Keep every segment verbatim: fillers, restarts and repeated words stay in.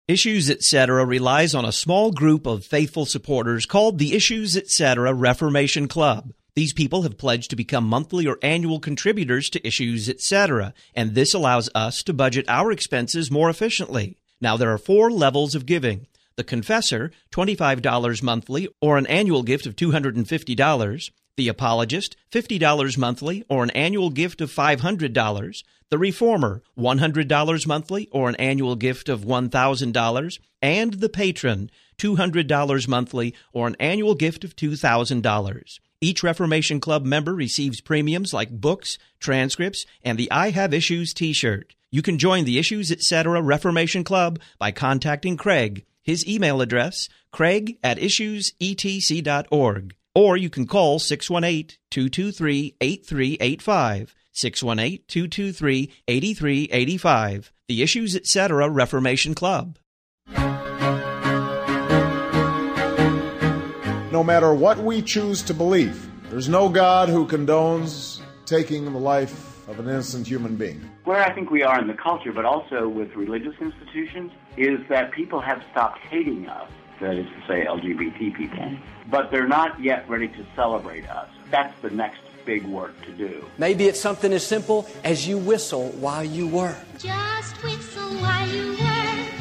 Issues Etc. relies on a small group of faithful supporters called the Issues Etc. Reformation Club. These people have pledged to become monthly or annual contributors to Issues Etc., and this allows us to budget our expenses more efficiently. Now, there are four levels of giving. The Confessor, twenty-five dollars monthly or an annual gift of two hundred fifty dollars. The Apologist, fifty dollars monthly or an annual gift of five hundred dollars. The Reformer, one hundred dollars monthly or an annual gift of one thousand dollars. And the Patron, two hundred dollars monthly or an annual gift of two thousand dollars. Each Reformation Club member receives premiums like books, transcripts, and the I Have Issues t-shirt. You can join the Issues Etc. Reformation Club by contacting Craig. His email address, craig at issues e t c dot org. Or you can call six one eight, two two three, eight three eight five, six one eight, two two three, eight three eight five. The Issues Etc. Reformation Club. No matter what we choose to believe, there's no God who condones taking the life of an innocent human being. Where I think we are in the culture, but also with religious institutions, is that people have stopped hating us, that is to say L G B T people, but they're not yet ready to celebrate us. That's the next big work to do. Maybe it's something as simple as you whistle while you work. Just whistle while you work.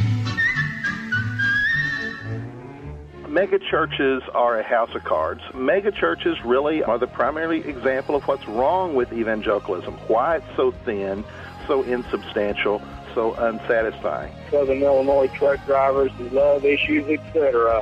Mega churches are a house of cards. Mega churches really are the primary example of what's wrong with evangelicalism, why it's so thin, so insubstantial, so unsatisfying. Southern Illinois truck drivers who love Issues, et cetera.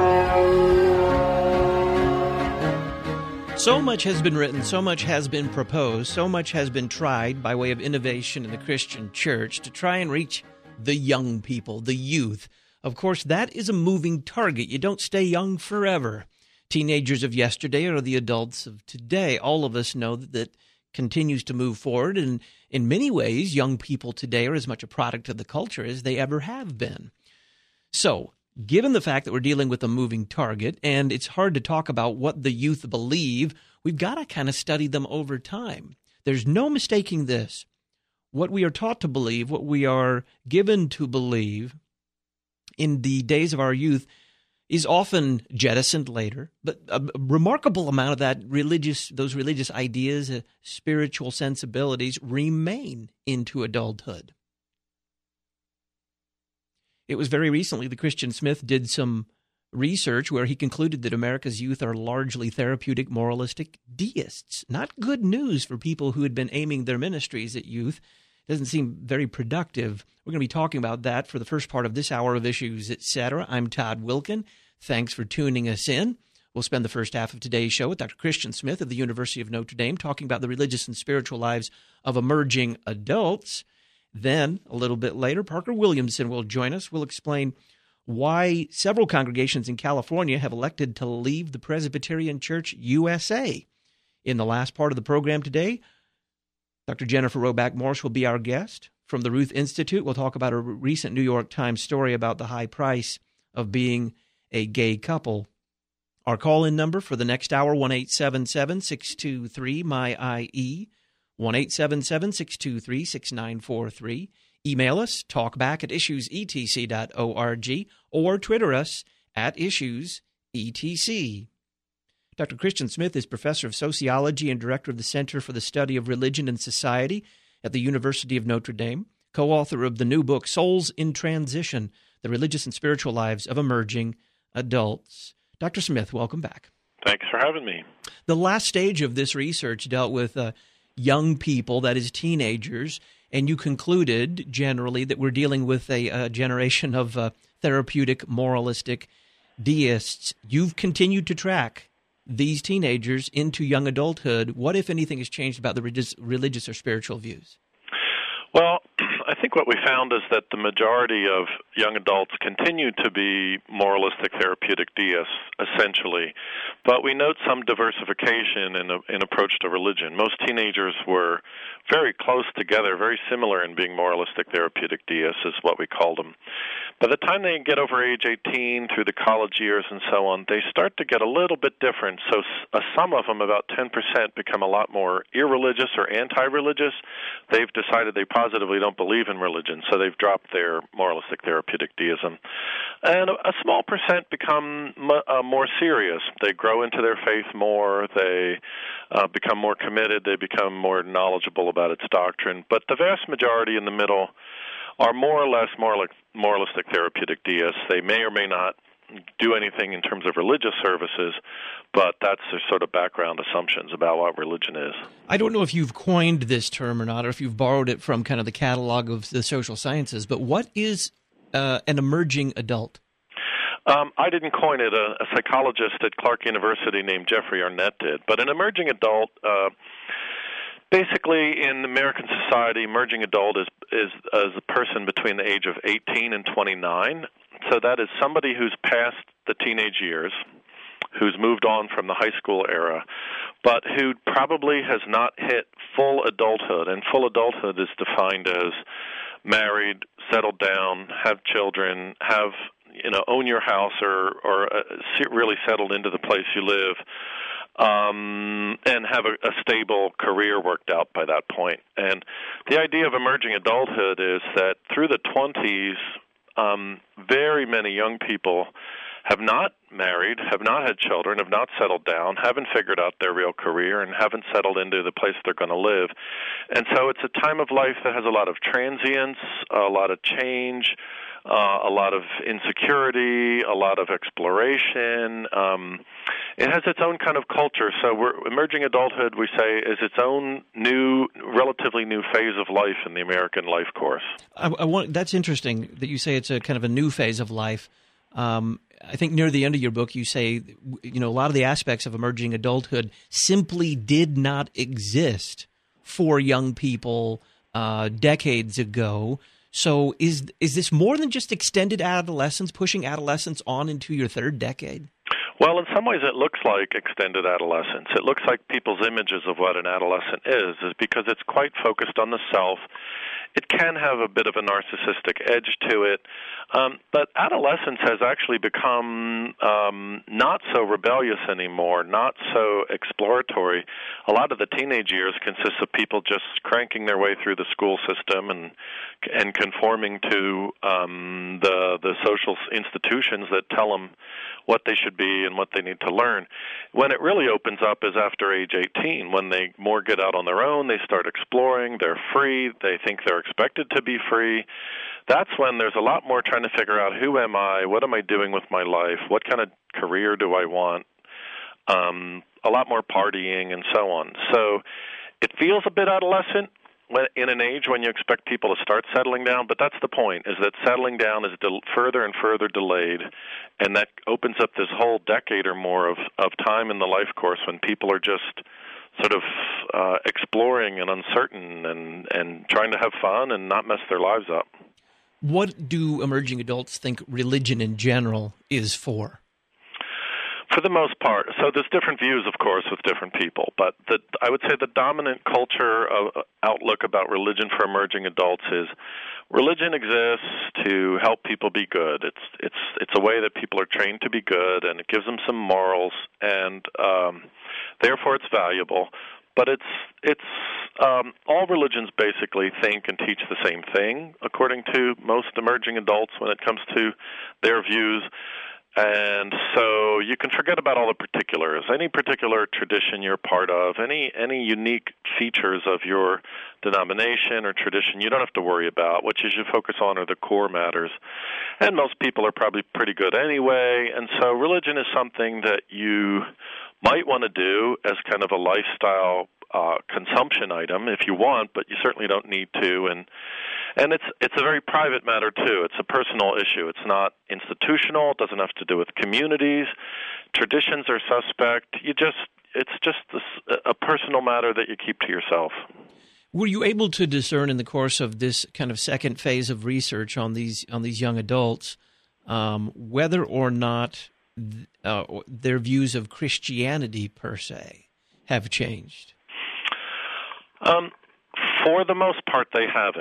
So much has been written, so much has been proposed, so much has been tried by way of innovation in the Christian church to try and reach the young people, the youth. Of course, that is a moving target. You don't stay young forever. Teenagers of yesterday are the adults of today. All of us know that that continues to move forward, and in many ways, young people today are as much a product of the culture as they ever have been. So, given the fact that we're dealing with a moving target, and it's hard to talk about what the youth believe, we've got to kind of study them over time. There's no mistaking this. What we are taught to believe, what we are given to believe in the days of our youth is often jettisoned later, but a remarkable amount of that religious, those religious ideas, uh, spiritual sensibilities remain into adulthood. It was very recently that Christian Smith did some research where he concluded that America's youth are largely therapeutic, moralistic deists. Not good news for people who had been aiming their ministries at youth. Doesn't seem very productive. We're going to be talking about that for the first part of this hour of Issues, et cetera. I'm Todd Wilkin. Thanks for tuning us in. We'll spend the first half of today's show with Doctor Christian Smith of the University of Notre Dame talking about the religious and spiritual lives of emerging adults. Then, a little bit later, Parker Williamson will join us. We'll explain why several congregations in California have elected to leave the Presbyterian Church U S A. In the last part of the program today, Doctor Jennifer Roback Morse will be our guest. From the Ruth Institute, we'll talk about a recent New York Times story about the high price of being a gay couple. Our call-in number for the next hour, one eight seven seven, six two three, M Y I E, one eight seven seven, six two three, six nine four three. Email us, talkback at issues e t c dot org, or Twitter us at issues e t c. Doctor Christian Smith is professor of sociology and director of the Center for the Study of Religion and Society at the University of Notre Dame, co-author of the new book, Souls in Transition, The Religious and Spiritual Lives of Emerging Adults. Doctor Smith, welcome back. Thanks for having me. The last stage of this research dealt with uh, young people, that is teenagers, and you concluded generally that we're dealing with a, a generation of uh, therapeutic, moralistic deists. You've continued to track these teenagers into young adulthood. What, if anything, has changed about the religious, religious or spiritual views? Well, I think what we found is that the majority of young adults continue to be moralistic therapeutic deists, essentially, but we note some diversification in, a, in approach to religion. Most teenagers were very close together, very similar in being moralistic therapeutic deists is what we called them. By the time they get over age eighteen, through the college years and so on, they start to get a little bit different. So uh, some of them, about ten percent, become a lot more irreligious or anti-religious. They've decided they positively don't believe in religion, so they've dropped their moralistic therapeutic deism. And a, a small percent become m- uh, more serious. They grow into their faith more. They uh, become more committed. They become more knowledgeable about its doctrine. But the vast majority in the middle are more or less moralistic therapeutic deists. They may or may not do anything in terms of religious services, but that's their sort of background assumptions about what religion is. I don't know if you've coined this term or not, or if you've borrowed it from kind of the catalog of the social sciences, but what is uh, an emerging adult? Um, I didn't coin it. A, a psychologist at Clark University named Jeffrey Arnett did. But an emerging adult, uh, basically in American society, emerging adult is, is, is a person between the age of eighteen and twenty-nine. So that is somebody who's past the teenage years, who's moved on from the high school era, but who probably has not hit full adulthood. And full adulthood is defined as married, settled down, have children, have, you know, own your house or, or uh, really settled into the place you live, um, and have a, a stable career worked out by that point. And the idea of emerging adulthood is that through the twenties, um, very many young people have not married, have not had children, have not settled down, haven't figured out their real career, and haven't settled into the place they're going to live. And so it's a time of life that has a lot of transience, a lot of change, uh, a lot of insecurity, a lot of exploration. Um, it has its own kind of culture. So we're, emerging adulthood, we say, is its own new, relatively new phase of life in the American life course. I, I want, that's interesting that you say it's a kind of a new phase of life. Um, I think near the end of your book, you say, you know, a lot of the aspects of emerging adulthood simply did not exist for young people uh, decades ago. So is is this more than just extended adolescence, pushing adolescence on into your third decade? Well, in some ways it looks like extended adolescence. It looks like people's images of what an adolescent is, is because it's quite focused on the self. It can have a bit of a narcissistic edge to it, um, but adolescence has actually become um, not so rebellious anymore, not so exploratory. A lot of the teenage years consists of people just cranking their way through the school system and and conforming to um, the the social institutions that tell them what they should be and what they need to learn. When it really opens up is after age eighteen, when they more get out on their own, they start exploring, they're free, they think they're expected to be free. That's when there's a lot more trying to figure out, who am I, what am I doing with my life, what kind of career do I want, um, a lot more partying and so on. So it feels a bit adolescent in an age when you expect people to start settling down, but that's the point, is that settling down is del- further and further delayed, and that opens up this whole decade or more of, of time in the life course when people are just sort of uh, exploring and uncertain and, and trying to have fun and not mess their lives up. What do emerging adults think religion in general is for? For the most part. So there's different views, of course, with different people. But the, I would say the dominant culture of, outlook about religion for emerging adults is religion exists to help people be good. It's it's it's a way that people are trained to be good, and it gives them some morals, and um, therefore it's valuable. But it's it's um, all religions basically think and teach the same thing, according to most emerging adults when it comes to their views. And so you can forget about all the particulars. Any particular tradition you're part of, any any unique features of your denomination or tradition, you don't have to worry about. What you should focus on are the core matters. And most people are probably pretty good anyway. And so religion is something that you might want to do as kind of a lifestyle uh, consumption item if you want, but you certainly don't need to. And And it's it's a very private matter, too. It's a personal issue. It's not institutional. It doesn't have to do with communities. Traditions are suspect. You just It's just this, a personal matter that you keep to yourself. Were you able to discern in the course of this kind of second phase of research on these on these young adults um, whether or not th- uh, their views of Christianity, per se, have changed? Um. For the most part, they haven't.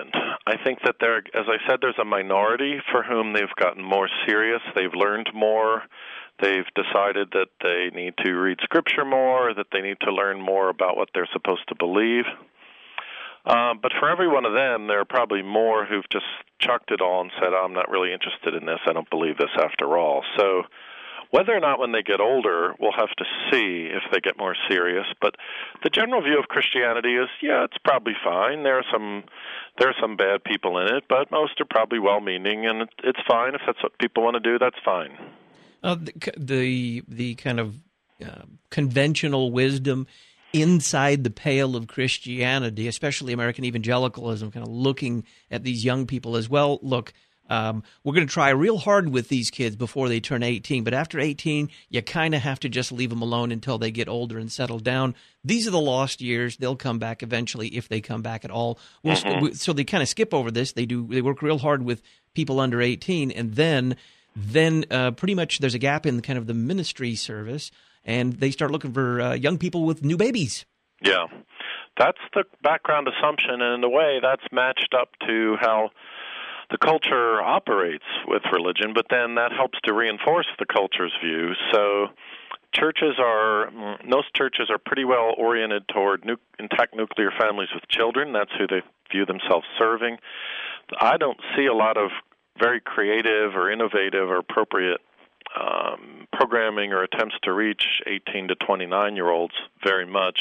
I think that there, as I said, there's a minority for whom they've gotten more serious. They've learned more. They've decided that they need to read Scripture more, that they need to learn more about what they're supposed to believe. Uh, but for every one of them, there are probably more who've just chucked it all and said, I'm not really interested in this. I don't believe this after all. So whether or not when they get older, we'll have to see if they get more serious. But the general view of Christianity is, yeah, it's probably fine. There are some there are some bad people in it, but most are probably well-meaning, and it's fine. If that's what people want to do, that's fine. Uh, the, the the kind of uh, conventional wisdom inside the pale of Christianity, especially American evangelicalism, kind of looking at these young people as well. Look, um, we're going to try real hard with these kids before they turn eighteen, but after eighteen, you kind of have to just leave them alone until they get older and settle down. These are the lost years. They'll come back eventually if they come back at all. We'll, mm-hmm. So they kind of skip over this. They do. They work real hard with people under eighteen, and then then uh, pretty much there's a gap in kind of the ministry service, and they start looking for uh, young people with new babies. Yeah, that's the background assumption, and in a way that's matched up to how the culture operates with religion, but then that helps to reinforce the culture's view. So churches are, most churches are pretty well oriented toward nu- intact nuclear families with children. That's who they view themselves serving. I don't see a lot of very creative or innovative or appropriate um, programming or attempts to reach eighteen to twenty-nine-year-olds very much.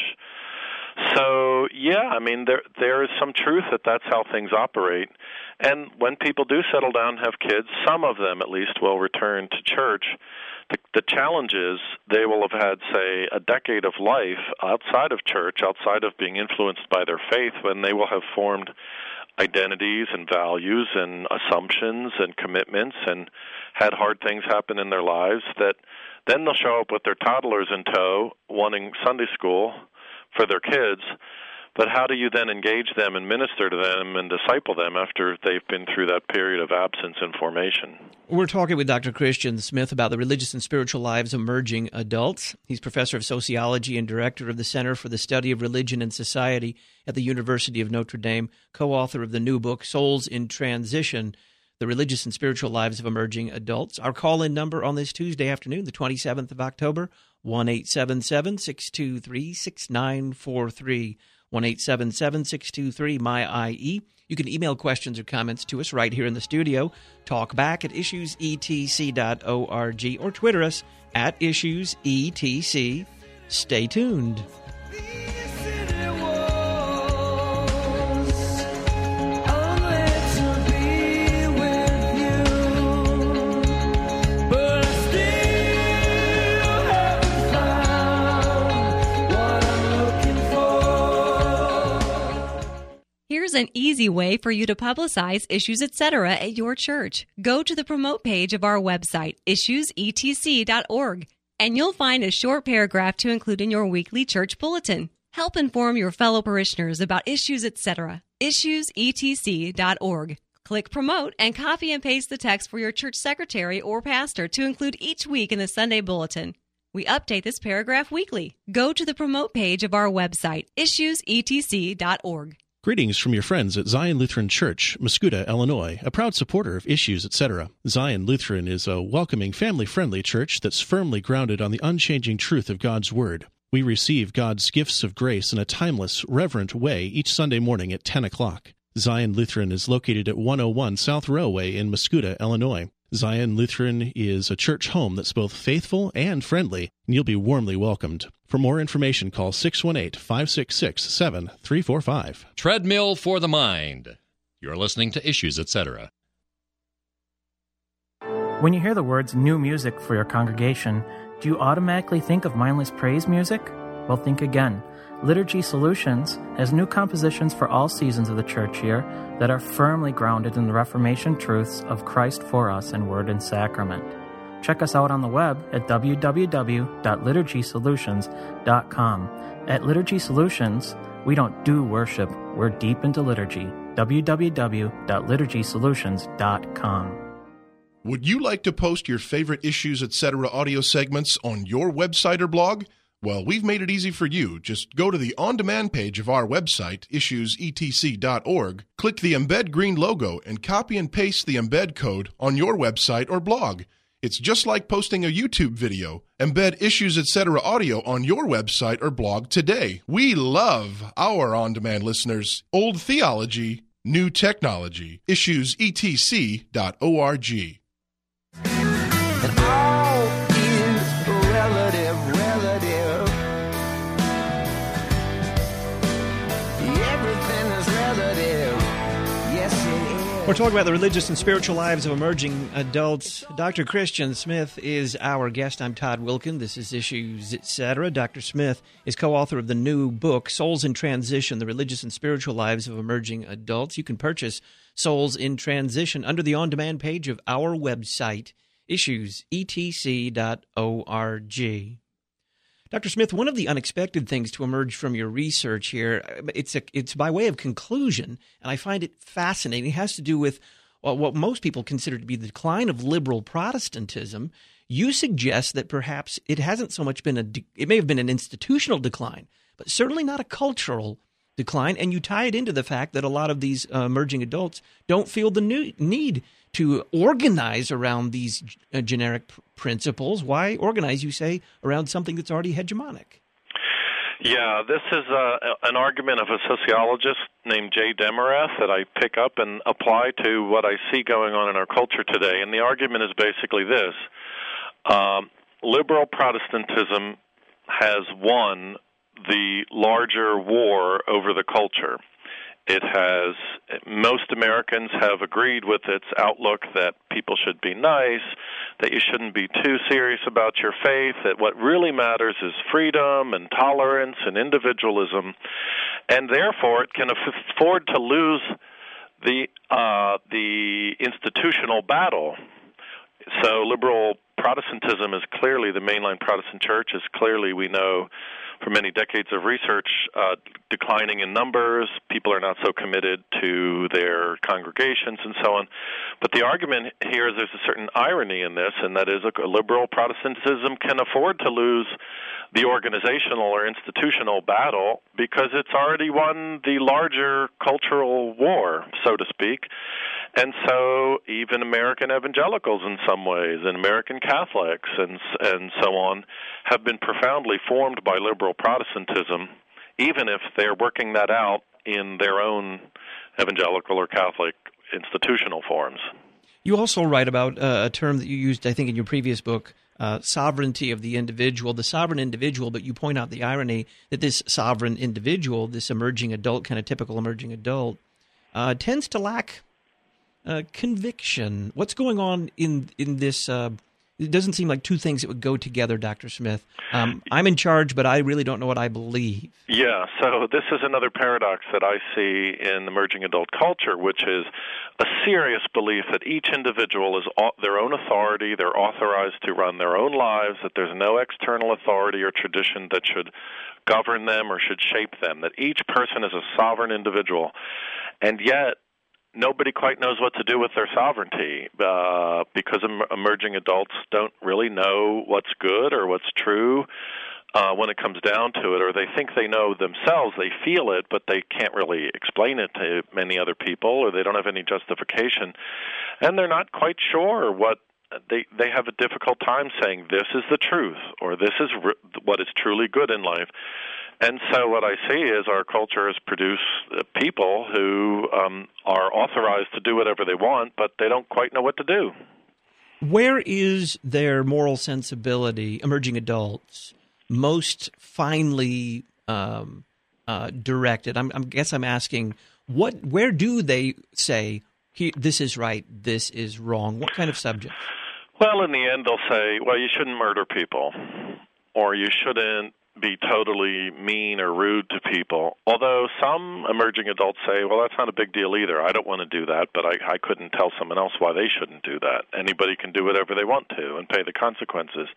So, yeah, I mean, there there is some truth that that's how things operate. And when people do settle down and have kids, some of them at least will return to church. The, the challenge is they will have had, say, a decade of life outside of church, outside of being influenced by their faith, when they will have formed identities and values and assumptions and commitments and had hard things happen in their lives, that then they'll show up with their toddlers in tow wanting Sunday school for their kids. But how do you then engage them and minister to them and disciple them after they've been through that period of absence and formation? We're talking with Doctor Christian Smith about the religious and spiritual lives of emerging adults. He's professor of sociology and director of the Center for the Study of Religion and Society at the University of Notre Dame, co-author of the new book, Souls in Transition, The Religious and Spiritual Lives of Emerging Adults. Our call-in number on this Tuesday afternoon, the twenty-seventh of October, one eight seven seven, six two three, six nine four three. one eight seven seven, six two three, M Y I E. You can email questions or comments to us right here in the studio. Talk back at issues e t c dot org or Twitter us at issues e t c. Stay tuned. Here's an easy way for you to publicize Issues Etc. at your church. Go to the promote page of our website, issues e t c dot org, and you'll find a short paragraph to include in your weekly church bulletin. Help inform your fellow parishioners about Issues Etc. issues e t c dot org. Click Promote and copy and paste the text for your church secretary or pastor to include each week in the Sunday bulletin. We update this paragraph weekly. Go to the promote page of our website, issues e t c dot org. Greetings from your friends at Zion Lutheran Church, Muscuda, Illinois, a proud supporter of Issues Etc. Zion Lutheran is a welcoming, family-friendly church that's firmly grounded on the unchanging truth of God's Word. We receive God's gifts of grace in a timeless, reverent way each Sunday morning at ten o'clock. Zion Lutheran is located at one oh one South Railway in Muscuda, Illinois. Zion Lutheran is a church home that's both faithful and friendly, and you'll be warmly welcomed. For more information, call six one eight, five six six, seven three four five. Treadmill for the Mind. You're listening to Issues Etc. When you hear the words new music for your congregation, do you automatically think of mindless praise music? Well, think again. Liturgy Solutions has new compositions for all seasons of the church year that are firmly grounded in the Reformation truths of Christ for us in Word and Sacrament. Check us out on the web at w w w dot liturgy solutions dot com. At Liturgy Solutions, we don't do worship, we're deep into liturgy. w w w dot liturgy solutions dot com. Would you like to post your favorite Issues Etc. audio segments on your website or blog? Well, we've made it easy for you. Just go to the on-demand page of our website, issues e t c dot org, click the Embed Green logo, and copy and paste the Embed code on your website or blog. It's just like posting a YouTube video. Embed Issues Etc. audio on your website or blog today. We love our on-demand listeners. Old theology, new technology. issues e t c dot org. And all is relative, relative. Everything is relative. Yes, it is. We're talking about the religious and spiritual lives of emerging adults. Doctor Christian Smith is our guest. I'm Todd Wilkin. This is Issues Etc. Doctor Smith is co-author of the new book, Souls in Transition, The Religious and Spiritual Lives of Emerging Adults. You can purchase Souls in Transition under the on-demand page of our website, issues e t c dot org. Doctor Smith, one of the unexpected things to emerge from your research here, it's a, it's by way of conclusion, and I find it fascinating. It has to do with well, what most people consider to be the decline of liberal Protestantism. You suggest that perhaps it hasn't so much been a de- – it may have been an institutional decline, but certainly not a cultural decline, and you tie it into the fact that a lot of these uh, emerging adults don't feel the new- need to organize around these uh, generic pr- principles. Why organize, you say, around something that's already hegemonic? Yeah, this is uh, an argument of a sociologist named Jay Demarest that I pick up and apply to what I see going on in our culture today. And the argument is basically this. Um, liberal Protestantism has won the larger war over the culture. It has, most Americans have agreed with its outlook that people should be nice, that you shouldn't be too serious about your faith, that what really matters is freedom and tolerance and individualism, and therefore it can afford to lose the uh, the institutional battle. So liberal Protestantism is clearly, the mainline Protestant church is clearly, we know, for many decades of research, uh, declining in numbers. People are not so committed to their congregations and so on. But the argument here is there's a certain irony in this, and that is a liberal Protestantism can afford to lose the organizational or institutional battle because it's already won the larger cultural war, so to speak. And so even American evangelicals in some ways, and American Catholics and and so on, have been profoundly formed by liberal Protestantism, even if they're working that out in their own evangelical or Catholic institutional forms. You also write about uh, a term that you used, I think, in your previous book, uh, sovereignty of the individual, the sovereign individual, but you point out the irony that this sovereign individual, this emerging adult, kind of typical emerging adult, uh, tends to lack Uh, conviction. What's going on in in this? Uh, it doesn't seem like two things that would go together, Doctor Smith. Um, I'm in charge, but I really don't know what I believe. Yeah, so this is another paradox that I see in emerging adult culture, which is a serious belief that each individual is their own authority, they're authorized to run their own lives, that there's no external authority or tradition that should govern them or should shape them, that each person is a sovereign individual. And yet, nobody quite knows what to do with their sovereignty uh, because em- emerging adults don't really know what's good or what's true uh, when it comes down to it, or they think they know themselves. They feel it, but they can't really explain it to many other people, or they don't have any justification, and they're not quite sure what they they have a difficult time saying this is the truth or this is re- what is truly good in life. And so what I see is our culture has produced people who um, are authorized to do whatever they want, but they don't quite know what to do. Where is their moral sensibility, emerging adults, most finely um, uh, directed? I'm, I guess I'm asking, what? Where do they say, this is right, this is wrong? What kind of subjects? Well, in the end, they'll say, well, you shouldn't murder people, or you shouldn't be totally mean or rude to people. Although some emerging adults say, well, that's not a big deal either. I don't want to do that, but I, I couldn't tell someone else why they shouldn't do that. Anybody can do whatever they want to and pay the consequences.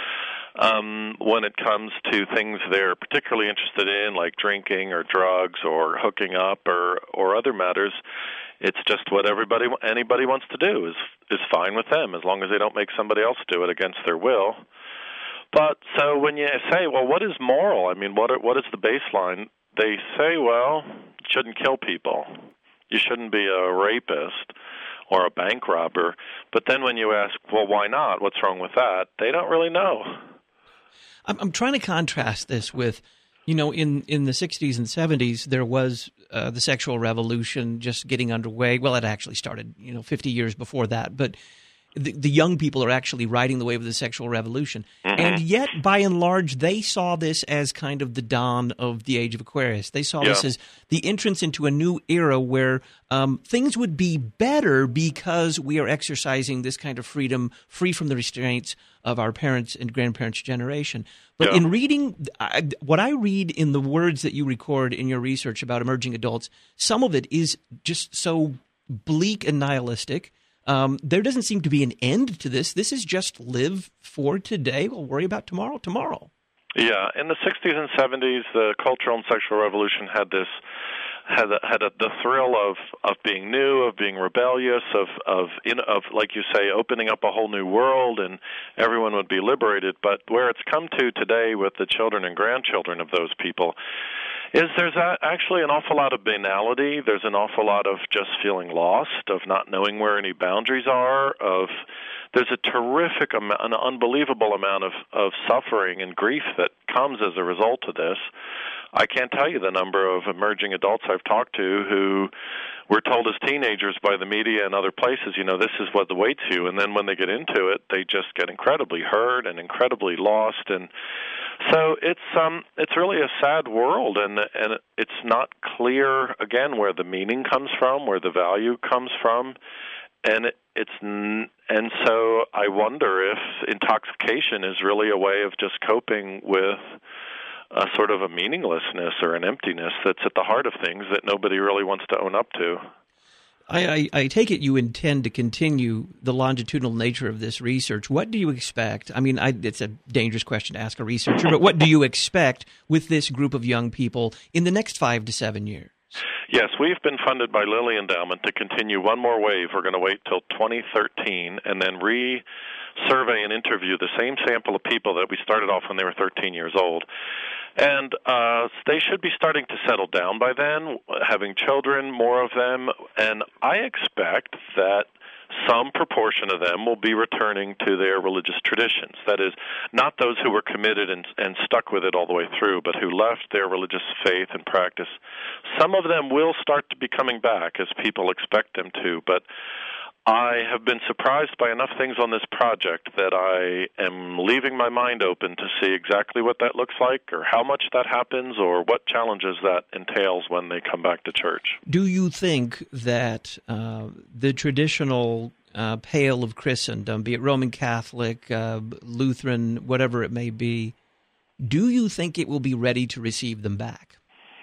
Um, when it comes to things they're particularly interested in, like drinking or drugs or hooking up or, or other matters, it's just what everybody, anybody wants to do is is fine with them, as long as they don't make somebody else do it against their will. But so when you say, well, what is moral? I mean, what are, what is the baseline? They say, well, you shouldn't kill people. You shouldn't be a rapist or a bank robber. But then when you ask, well, why not? What's wrong with that? They don't really know. I'm, I'm trying to contrast this with, you know, in, in the sixties and seventies, there was uh, the sexual revolution just getting underway. Well, it actually started, you know, fifty years before that. But the, the young people are actually riding the wave of the sexual revolution. Mm-hmm. And yet, by and large, they saw this as kind of the dawn of the age of Aquarius. They saw yeah. this as the entrance into a new era where um, things would be better because we are exercising this kind of freedom, free from the restraints of our parents' and grandparents' generation. But yeah. in reading, I, what I read in the words that you record in your research about emerging adults, some of it is just so bleak and nihilistic. Um, there doesn't seem to be an end to this. This is just live for today. We'll worry about tomorrow tomorrow. Yeah, in the sixties and seventies, the cultural and sexual revolution had this had a, had a, the thrill of, of being new, of being rebellious, of of in, of like you say, opening up a whole new world, and everyone would be liberated. But where it's come to today with the children and grandchildren of those people is there's a, actually an awful lot of banality. There's an awful lot of just feeling lost, of not knowing where any boundaries are, of there's a terrific amount, an unbelievable amount of, of suffering and grief that comes as a result of this. I can't tell you the number of emerging adults I've talked to who were told as teenagers by the media and other places, you know, this is what awaits you. And then when they get into it, they just get incredibly hurt and incredibly lost. And so it's um it's really a sad world, and and it's not clear, again, where the meaning comes from, where the value comes from. And it, it's and so I wonder if intoxication is really a way of just coping with a sort of a meaninglessness or an emptiness that's at the heart of things that nobody really wants to own up to. I, I, I take it you intend to continue the longitudinal nature of this research. What do you expect? I mean, I, it's a dangerous question to ask a researcher, but what do you expect with this group of young people in the next five to seven years? Yes, we've been funded by Lilly Endowment to continue one more wave. We're going to wait till twenty thirteen and then re-survey and interview the same sample of people that we started off when they were thirteen years old. And uh, they should be starting to settle down by then, having children, more of them. And I expect that some proportion of them will be returning to their religious traditions. That is, not those who were committed and, and stuck with it all the way through, but who left their religious faith and practice. Some of them will start to be coming back, as people expect them to, but I have been surprised by enough things on this project that I am leaving my mind open to see exactly what that looks like, or how much that happens, or what challenges that entails when they come back to church. Do you think that uh, the traditional uh, pale of Christendom, be it Roman Catholic, uh, Lutheran, whatever it may be, do you think it will be ready to receive them back?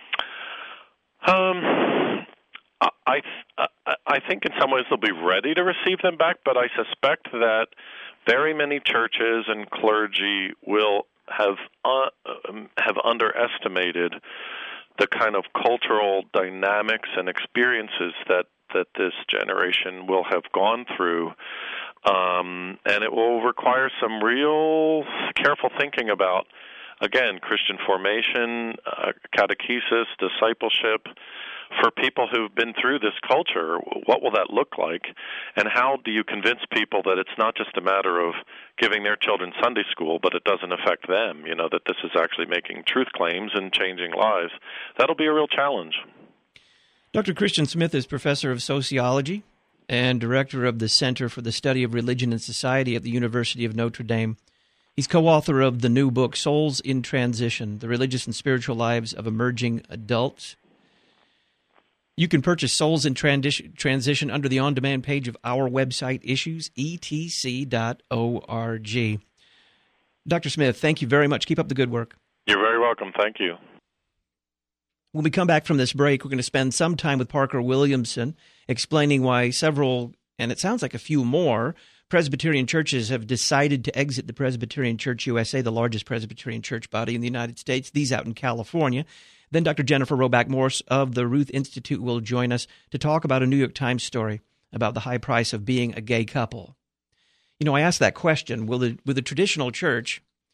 Um, I I think in some ways they'll be ready to receive them back, but I suspect that very many churches and clergy will have uh, have underestimated the kind of cultural dynamics and experiences that, that this generation will have gone through. Um, and it will require some real careful thinking about, again, Christian formation, uh, catechesis, discipleship. For people who've been through this culture, what will that look like? And how do you convince people that it's not just a matter of giving their children Sunday school, but it doesn't affect them, you know, that this is actually making truth claims and changing lives? That'll be a real challenge. Doctor Christian Smith is professor of sociology and director of the Center for the Study of Religion and Society at the University of Notre Dame. He's co-author of the new book, Souls in Transition, The Religious and Spiritual Lives of Emerging Adults. You can purchase Souls in Transition under the on-demand page of our website, issues e t c dot org. Doctor Smith, thank you very much. Keep up the good work. You're very welcome. Thank you. When we come back from this break, we're going to spend some time with Parker Williamson explaining why several, and it sounds like a few more, Presbyterian churches have decided to exit the Presbyterian Church U S A, the largest Presbyterian church body in the United States, these out in California. Then Doctor Jennifer Roback-Morse of the Ruth Institute will join us to talk about a New York Times story about the high price of being a gay couple. You know, I asked that question, will the, will the traditional church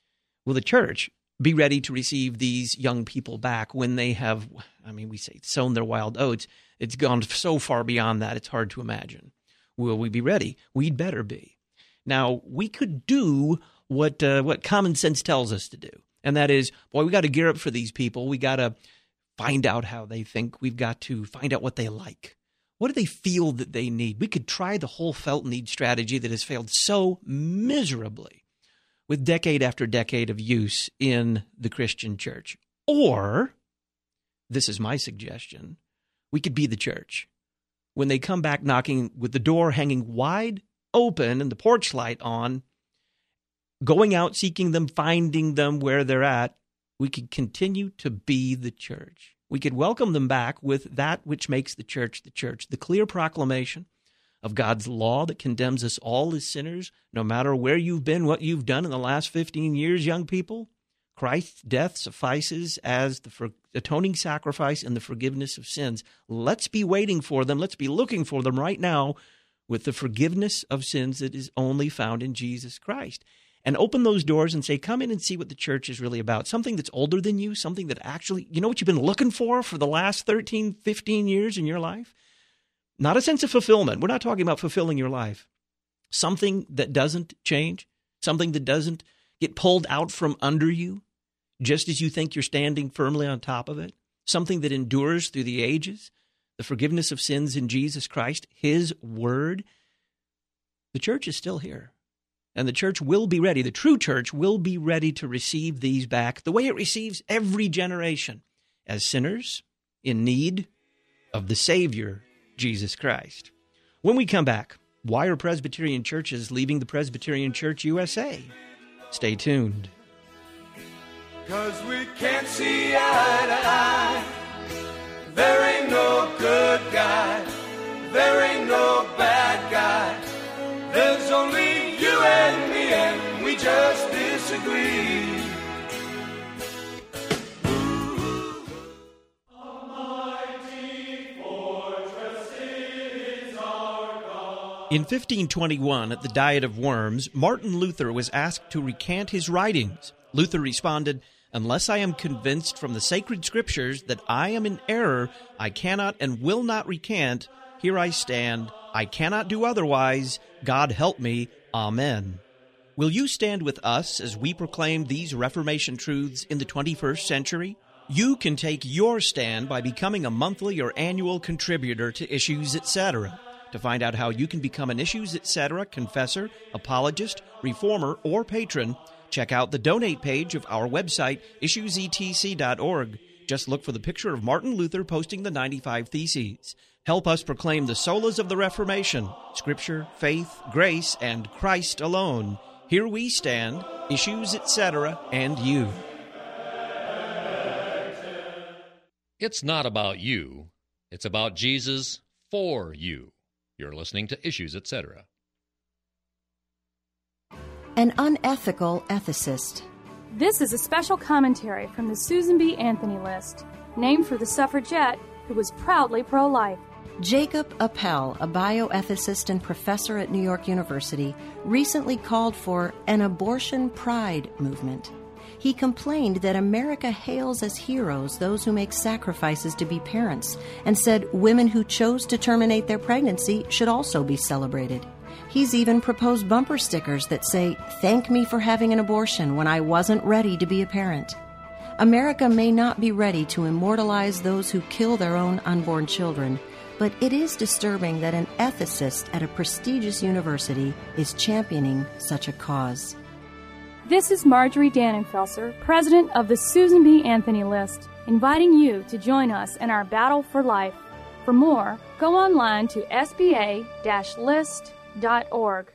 Will the church be ready to receive these young people back when they have, I mean, we say sown their wild oats. It's gone so far beyond that, it's hard to imagine. Will we be ready? We'd better be. Now, we could do what uh, what common sense tells us to do, and that is, boy, we got to gear up for these people. We got to find out how they think. We've got to find out what they like. What do they feel that they need? We could try the whole felt need strategy that has failed so miserably with decade after decade of use in the Christian church. Or, this is my suggestion, we could be the church. When they come back knocking with the door hanging wide open and the porch light on, going out, seeking them, finding them where they're at, we could continue to be the church. We could welcome them back with that which makes the church the church, the clear proclamation of God's law that condemns us all as sinners, no matter where you've been, what you've done in the last fifteen years, young people. Christ's death suffices as the for- atoning sacrifice and the forgiveness of sins. Let's be waiting for them. Let's be looking for them right now with the forgiveness of sins that is only found in Jesus Christ. And open those doors and say, come in and see what the church is really about. Something that's older than you, something that actually, you know what you've been looking for for the last thirteen, fifteen years in your life? Not a sense of fulfillment. We're not talking about fulfilling your life. Something that doesn't change, something that doesn't get pulled out from under you, just as you think you're standing firmly on top of it. Something that endures through the ages, the forgiveness of sins in Jesus Christ, His Word. The church is still here. And the church will be ready, the true church will be ready to receive these back the way it receives every generation, as sinners in need of the Savior, Jesus Christ. When we come back, why are Presbyterian churches leaving the Presbyterian Church U S A? Stay tuned. 'Cause we can't see eye to eye. There ain't no good guy. There ain't no bad guy. There's only you and me, and we just disagree. In fifteen twenty-one, at the Diet of Worms, Martin Luther was asked to recant his writings. Luther responded, "Unless I am convinced from the sacred scriptures that I am in error, I cannot and will not recant. Here I stand. I cannot do otherwise. God help me. Amen." Will you stand with us as we proclaim these Reformation truths in the twenty-first century? You can take your stand by becoming a monthly or annual contributor to Issues, et cetera. To find out how you can become an Issues, et cetera confessor, apologist, reformer, or patron, check out the donate page of our website, issues e t c dot org. Just look for the picture of Martin Luther posting the ninety-five Theses. Help us proclaim the solas of the Reformation, Scripture, faith, grace, and Christ alone. Here we stand, Issues, et cetera, and you. It's not about you. It's about Jesus for you. You're listening to Issues, et cetera. An unethical ethicist. This is a special commentary from the Susan B. Anthony List, named for the suffragette who was proudly pro-life. Jacob Appel, a bioethicist and professor at New York University, recently called for an abortion pride movement. He complained that America hails as heroes those who make sacrifices to be parents, and said women who chose to terminate their pregnancy should also be celebrated. He's even proposed bumper stickers that say, "Thank me for having an abortion when I wasn't ready to be a parent." America may not be ready to immortalize those who kill their own unborn children, but it is disturbing that an ethicist at a prestigious university is championing such a cause. This is Marjorie Dannenfelser, president of the Susan B. Anthony List, inviting you to join us in our battle for life. For more, go online to s b a dash list dot org.